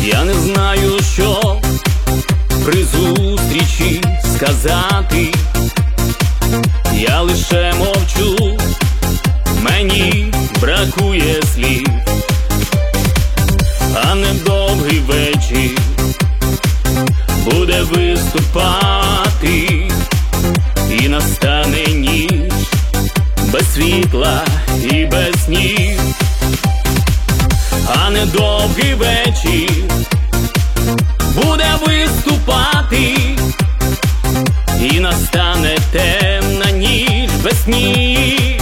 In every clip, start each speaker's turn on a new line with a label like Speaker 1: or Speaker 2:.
Speaker 1: Я не знаю, що при зустрічі сказати, я лише мовчу, мені бракує слів, а недовгий вечір буде виступати, і настане ніч без світла і без снів, а недовгий вечір буде виступати, і настане темна ніч без снів.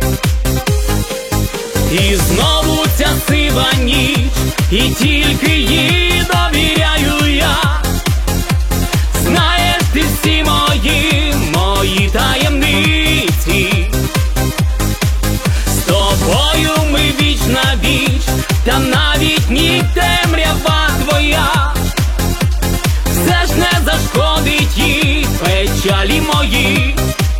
Speaker 1: І знову ця сива ніч, і тільки їй довіряю я. Знаєш ти всі мої таємниці, з тобою ми віч на віч, та навіть ні темрява твоя все ж не зашкодить їй печалі мої.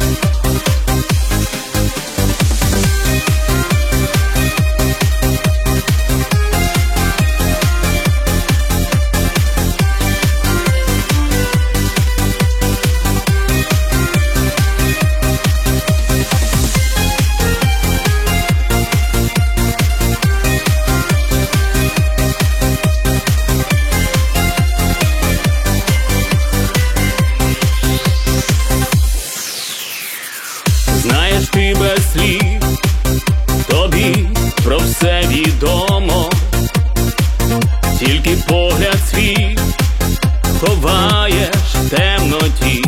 Speaker 1: Знаєш ти без слів, тобі про все відомо, тільки погляд свій ховаєш в темноті.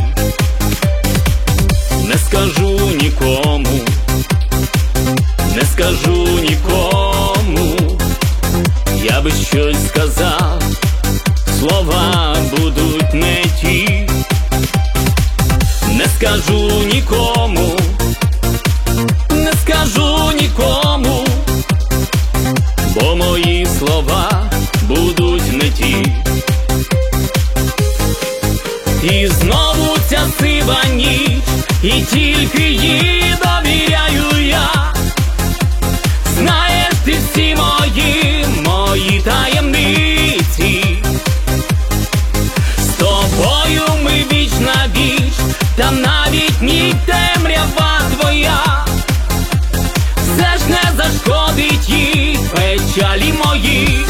Speaker 1: Не скажу нікому, не скажу нікому, я би щось сказав, слова будуть не ті. Не скажу нікому, не скажу нікому, бо мої слова будуть не ті. І знову ця сива ніч, і тільки їй довіряю я. Знаєш ти всі мої таємниці, з тобою ми віч на віч, та навіть ні темрява твоя все ж не зашкодить їй печалі мої.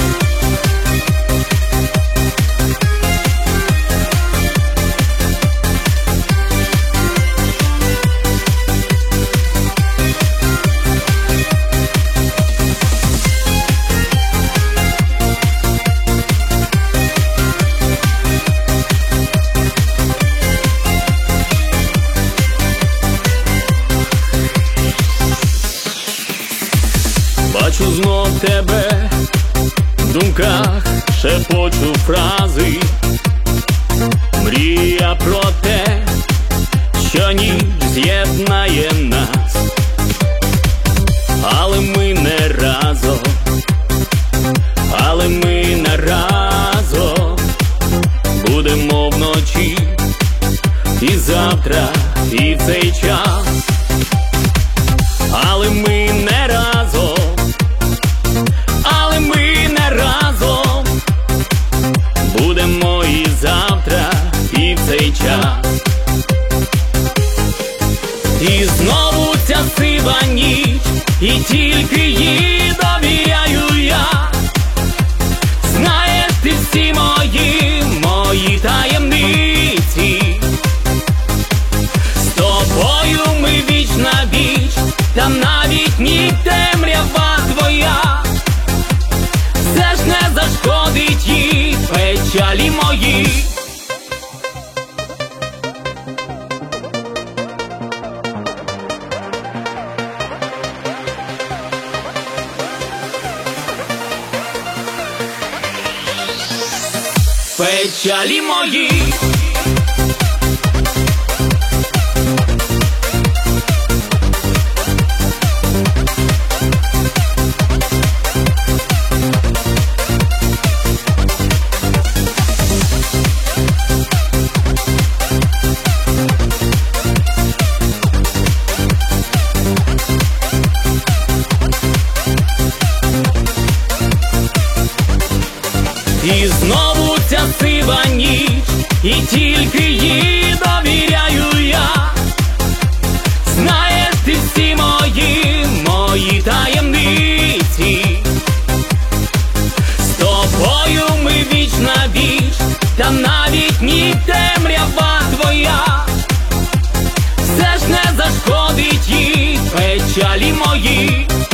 Speaker 1: Бачу знов тебе, в думках шепочу фрази, мрія про те, що ніч з'єднає нас, але ми не разом, але ми не разом, будемо вночі, і завтра, і в цей час, але ми не разом, але ми не разом, будемо і завтра, і в цей час. І знову ця сива ніч, і тільки їй довіряю я. Знаєш ти всі мої таємниці, з тобою ми віч на віч, та навіть ні темрява твоя все ж не зашкодить їй печалі мої. Печалі мої. І знову ця сива ніч, і тільки їй довіряю я. Знаєш ти всі мої таємниці. З тобою ми віч на віч, та навіть ні темрява твоя все ж не зашкодить їй печалі мої.